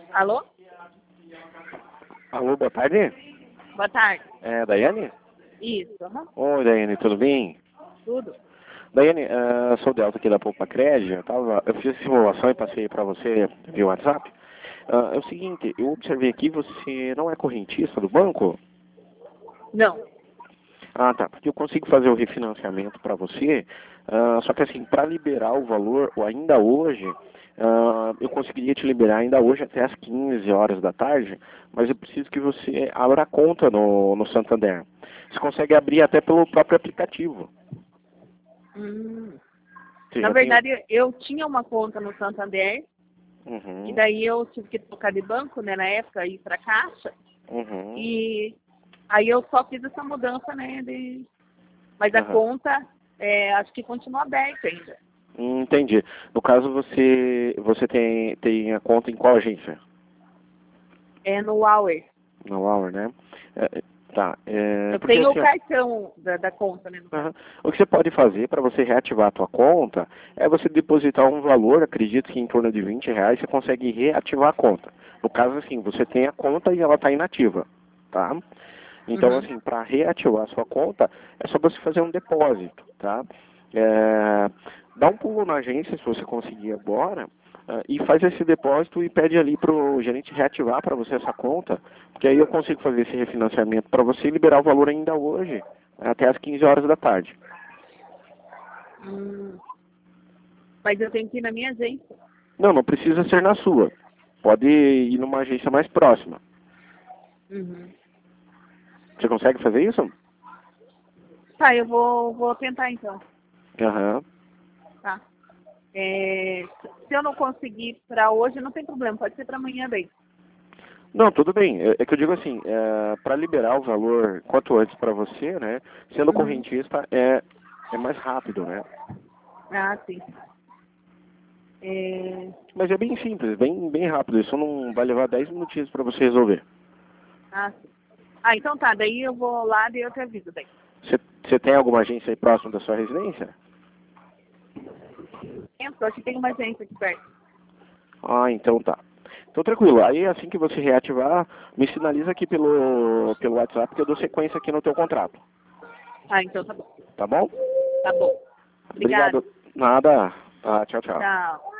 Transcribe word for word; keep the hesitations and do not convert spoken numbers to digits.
Alô? Alô, boa tarde. Boa tarde. É, Daiane? Isso, aham. Oi, Daiane, tudo bem? Tudo. Daiane, uh, sou o Delta aqui da Poupa Crédito. Eu, tava, eu fiz essa simulação e passei para você via WhatsApp. Uh, é o seguinte, eu observei aqui, você não é correntista do banco? Não. Ah, tá, porque eu consigo fazer o refinanciamento para você, uh, só que assim, para liberar o valor, ou ainda hoje, uh, eu conseguiria te liberar ainda hoje até as quinze horas da tarde, mas eu preciso que você abra a conta no, no Santander. Você consegue abrir até pelo próprio aplicativo. Hum. Você Na já tem... verdade, eu tinha uma conta no Santander, Uhum, e daí eu tive que trocar de banco, né, na época, ir para Caixa, uhum, e aí eu só fiz essa mudança, né, de... mas a uhum. conta, é, acho que continua aberta ainda. Hum, entendi. No caso, você, você tem, tem a conta em qual agência? É no Huawei. Na Hour, né? É, tá. É, Eu porque tenho o assim, ó, cartão da, da conta, né, no caso. aham. O que você pode fazer para você reativar a tua conta é você depositar um valor, acredito que em torno de vinte reais você consegue reativar a conta. No caso, assim, você tem a conta e ela está inativa, tá? Então, Uhum. assim, para reativar a sua conta, é só você fazer um depósito, tá? É, dá um pulo na agência, se você conseguir agora, uh, e faz esse depósito e pede ali para o gerente reativar para você essa conta, porque aí eu consigo fazer esse refinanciamento para você e liberar o valor ainda hoje, até as quinze horas da tarde. Hum. Mas eu tenho que ir na minha agência. Não, não precisa ser na sua. Pode ir numa agência mais próxima. Uhum. Você consegue fazer isso? Tá, eu vou, vou tentar então. Aham. Tá. É, se eu não conseguir para hoje, não tem problema, pode ser para amanhã bem. Não, tudo bem. É, é que eu digo assim, é, para liberar o valor quanto antes para você, né? Sendo Uhum. correntista é, é mais rápido, né? Ah, sim. É, Mas é bem simples, bem, bem rápido. Isso não vai levar dez minutinhos para você resolver. ah, sim. Ah, então tá, daí eu vou lá e eu te aviso daí. Você, você tem alguma agência aí próximo da sua residência? Eu acho que tem uma agência aqui perto. Ah, então tá. Então tranquilo. Aí assim que você reativar, me sinaliza aqui pelo, pelo WhatsApp que eu dou sequência aqui no teu contrato. Ah, então tá bom. Tá bom? Tá bom. Obrigada. Obrigado. Nada. Tá, tchau, tchau. Tchau.